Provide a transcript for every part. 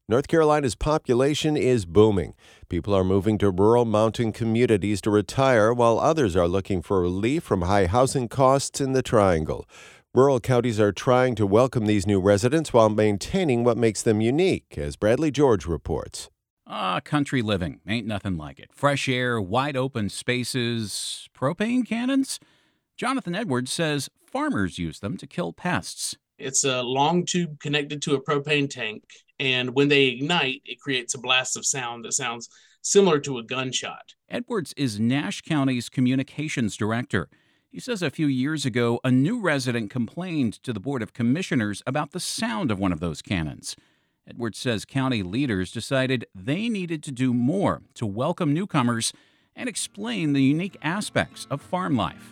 North Carolina's population is booming. People are moving to rural mountain communities to retire, while others are looking for relief from high housing costs in the Triangle. Rural counties are trying to welcome these new residents while maintaining what makes them unique, as Bradley George reports. Country living. Ain't nothing like it. Fresh air, wide open spaces, propane cannons? Jonathan Edwards says farmers use them to kill pests. It's a long tube connected to a propane tank, and when they ignite, it creates a blast of sound that sounds similar to a gunshot. Edwards is Nash County's communications director. He says a few years ago, a new resident complained to the Board of Commissioners about the sound of one of those cannons. Edwards says county leaders decided they needed to do more to welcome newcomers and explain the unique aspects of farm life.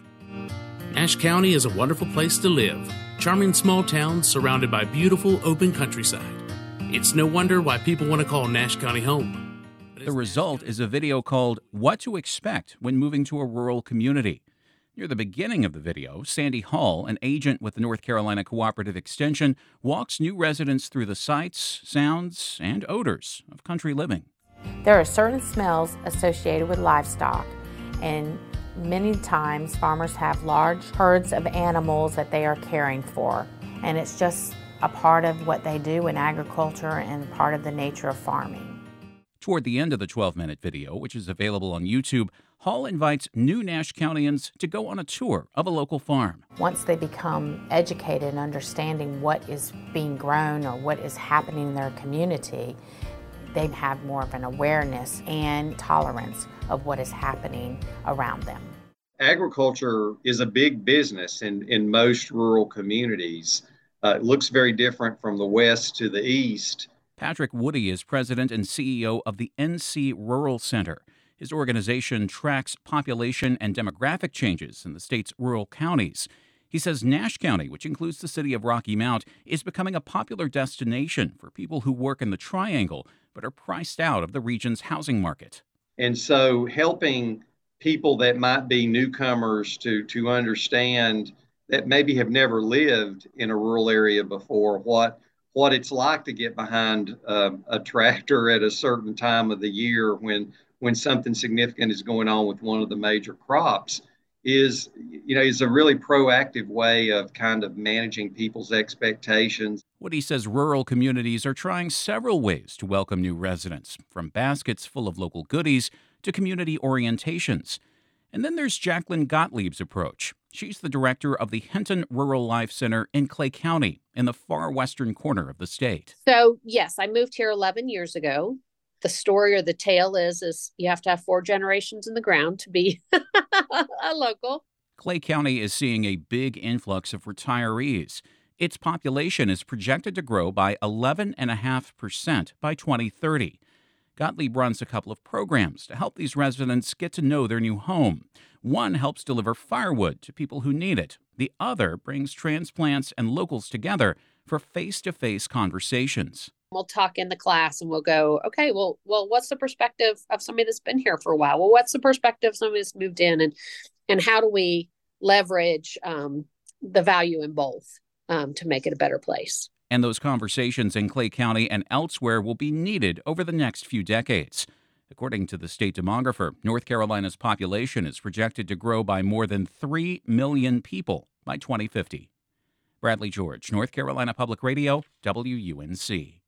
Nash County is a wonderful place to live. Charming small towns surrounded by beautiful open countryside. It's no wonder why people want to call Nash County home. The result is a video called What to Expect When Moving to a Rural Community. Near the beginning of the video, Sandy Hall, an agent with the North Carolina Cooperative Extension, walks new residents through the sights, sounds, and odors of country living. There are certain smells associated with livestock, and many times farmers have large herds of animals that they are caring for, and it's just a part of what they do in agriculture and part of the nature of farming. Toward the end of the 12-minute video, which is available on YouTube, Hall invites new Nash Countyans to go on a tour of a local farm. Once they become educated and understanding what is being grown or what is happening in their community, they have more of an awareness and tolerance of what is happening around them. Agriculture is a big business in most rural communities. It looks very different from the west to the east. Patrick Woody is president and CEO of the NC Rural Center. His organization tracks population and demographic changes in the state's rural counties. He says Nash County, which includes the city of Rocky Mount, is becoming a popular destination for people who work in the Triangle but are priced out of the region's housing market. And so helping people that might be newcomers to understand that maybe have never lived in a rural area before, what it's like to get behind a tractor at a certain time of the year when something significant is going on with one of the major crops is a really proactive way of kind of managing people's expectations. Woody says rural communities are trying several ways to welcome new residents, from baskets full of local goodies to community orientations. And then there's Jacqueline Gottlieb's approach. She's the director of the Hinton Rural Life Center in Clay County, in the far western corner of the state. So, yes, I moved here 11 years ago. The story or the tale is you have to have 4 generations in the ground to be a local. Clay County is seeing a big influx of retirees. Its population is projected to grow by 11.5% by 2030. Gottlieb runs a couple of programs to help these residents get to know their new home. One helps deliver firewood to people who need it. The other brings transplants and locals together for face-to-face conversations. We'll talk in the class and we'll go, okay, well, what's the perspective of somebody that's been here for a while? Well, what's the perspective of somebody that's moved in? And how do we leverage the value in both to make it a better place? And those conversations in Clay County and elsewhere will be needed over the next few decades. According to the state demographer, North Carolina's population is projected to grow by more than 3 million people by 2050. Bradley George, North Carolina Public Radio, WUNC.